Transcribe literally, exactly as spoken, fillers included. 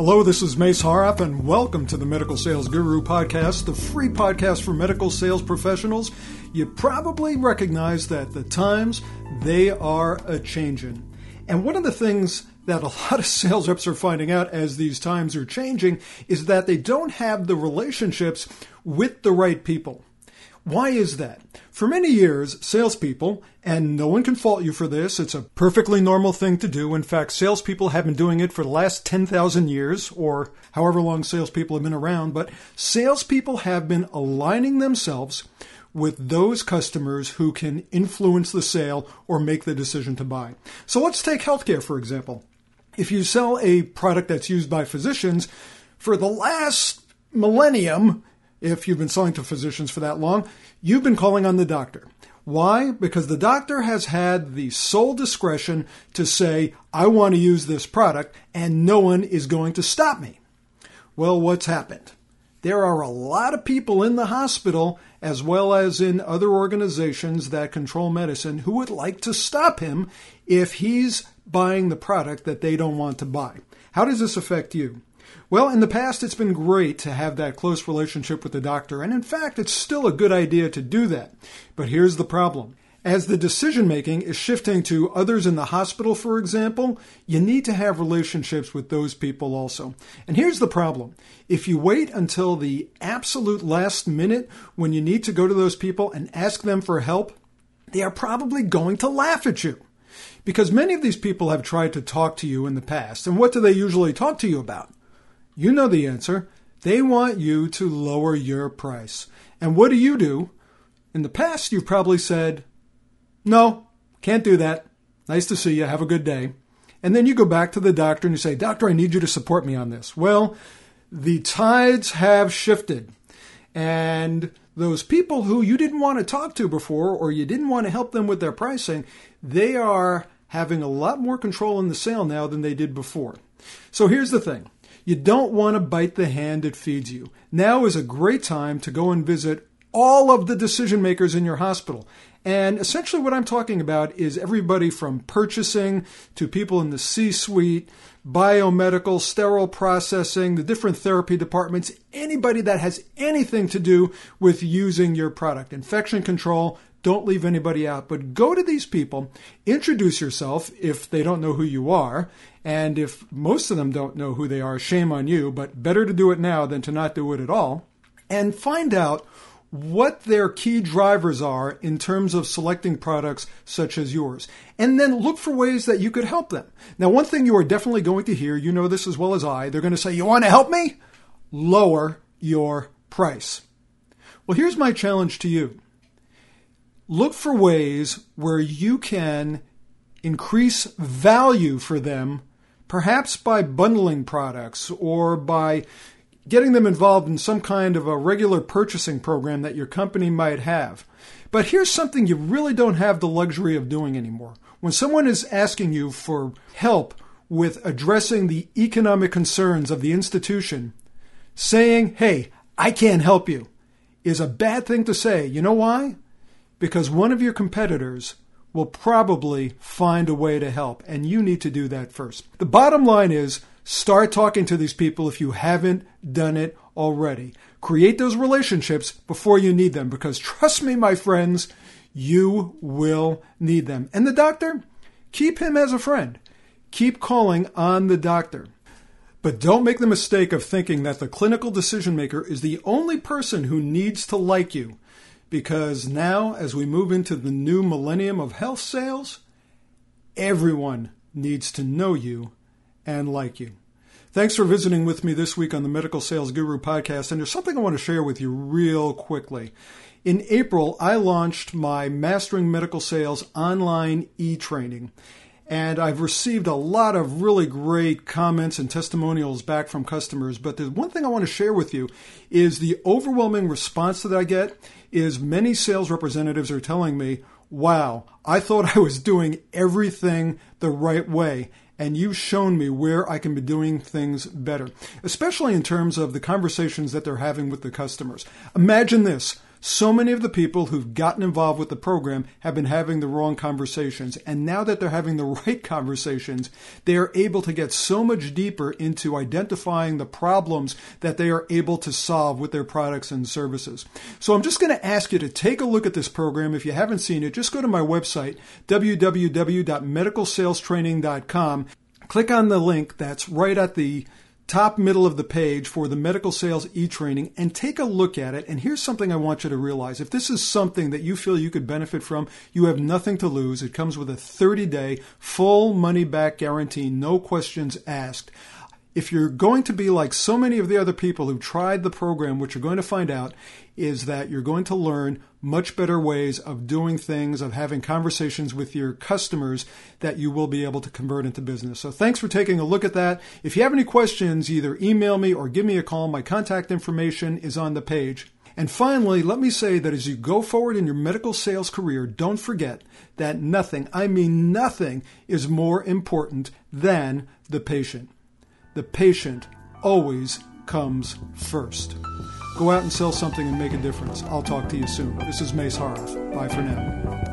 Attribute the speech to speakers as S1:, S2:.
S1: Hello, this is Mace Haroff, and welcome to the Medical Sales Guru Podcast, the free podcast for medical sales professionals. You probably recognize that the times, they are a-changin'. And one of the things that a lot of sales reps are finding out as these times are changing is that they don't have the relationships with the right people. Why is that? For many years, salespeople, and no one can fault you for this, it's a perfectly normal thing to do. In fact, salespeople have been doing it for the last ten thousand years, or however long salespeople have been around, but salespeople have been aligning themselves with those customers who can influence the sale or make the decision to buy. So let's take healthcare, for example. If you sell a product that's used by physicians, for the last millennium, if you've been selling to physicians for that long, you've been calling on the doctor. Why? Because the doctor has had the sole discretion to say, I want to use this product, and no one is going to stop me. Well, what's happened? There are a lot of people in the hospital, as well as in other organizations that control medicine, who would like to stop him if he's buying the product that they don't want to buy. How does this affect you? Well, in the past, it's been great to have that close relationship with the doctor, and in fact, it's still a good idea to do that. But here's the problem. As the decision-making is shifting to others in the hospital, for example, you need to have relationships with those people also. And here's the problem. If you wait until the absolute last minute when you need to go to those people and ask them for help, they are probably going to laugh at you. Because many of these people have tried to talk to you in the past. And what do they usually talk to you about? You know the answer. They want you to lower your price. And what do you do? In the past, you've probably said, no, can't do that. Nice to see you. Have a good day. And then you go back to the doctor and you say, doctor, I need you to support me on this. Well, the tides have shifted. And those people who you didn't want to talk to before, or you didn't want to help them with their pricing, they are having a lot more control in the sale now than they did before. So here's the thing. You don't want to bite the hand that feeds you. Now is a great time to go and visit all of the decision makers in your hospital. And essentially what I'm talking about is everybody from purchasing to people in the C-suite, biomedical, sterile processing, the different therapy departments, anybody that has anything to do with using your product. Infection control, don't leave anybody out, but go to these people, introduce yourself if they don't know who you are, and if most of them don't know who they are, shame on you, but better to do it now than to not do it at all, and find out what their key drivers are in terms of selecting products such as yours. And then look for ways that you could help them. Now, one thing you are definitely going to hear, you know this as well as I, they're going to say, you want to help me? Lower your price. Well, here's my challenge to you. Look for ways where you can increase value for them, perhaps by bundling products or by getting them involved in some kind of a regular purchasing program that your company might have. But here's something you really don't have the luxury of doing anymore. When someone is asking you for help with addressing the economic concerns of the institution, saying, hey, I can't help you, is a bad thing to say. You know why? Because one of your competitors will probably find a way to help, and you need to do that first. The bottom line is, start talking to these people if you haven't done it already. Create those relationships before you need them, because trust me, my friends, you will need them. And the doctor, keep him as a friend. Keep calling on the doctor. But don't make the mistake of thinking that the clinical decision maker is the only person who needs to like you. Because now, as we move into the new millennium of health sales, everyone needs to know you and like you. Thanks for visiting with me this week on the Medical Sales Guru Podcast. And there's something I want to share with you real quickly. In April, I launched my Mastering Medical Sales online e-training. And I've received a lot of really great comments and testimonials back from customers. But the one thing I want to share with you is the overwhelming response that I get is many sales representatives are telling me, wow, I thought I was doing everything the right way. And you've shown me where I can be doing things better, especially in terms of the conversations that they're having with the customers. Imagine this. So many of the people who've gotten involved with the program have been having the wrong conversations. And now that they're having the right conversations, they are able to get so much deeper into identifying the problems that they are able to solve with their products and services. So I'm just going to ask you to take a look at this program. If you haven't seen it, just go to my website, w w w dot medical sales training dot com. Click on the link that's right at the top middle of the page for the Medical Sales e-training and take a look at it. And here's something I want you to realize. If this is something that you feel you could benefit from, you have nothing to lose. It comes with a thirty-day full money-back guarantee, no questions asked. If you're going to be like so many of the other people who tried the program, what you're going to find out is that you're going to learn much better ways of doing things, of having conversations with your customers that you will be able to convert into business. So thanks for taking a look at that. If you have any questions, either email me or give me a call. My contact information is on the page. And finally, let me say that as you go forward in your medical sales career, don't forget that nothing, I mean nothing, is more important than the patient. The patient always comes first. Go out and sell something and make a difference. I'll talk to you soon. This is Mace Horoff. Bye for now.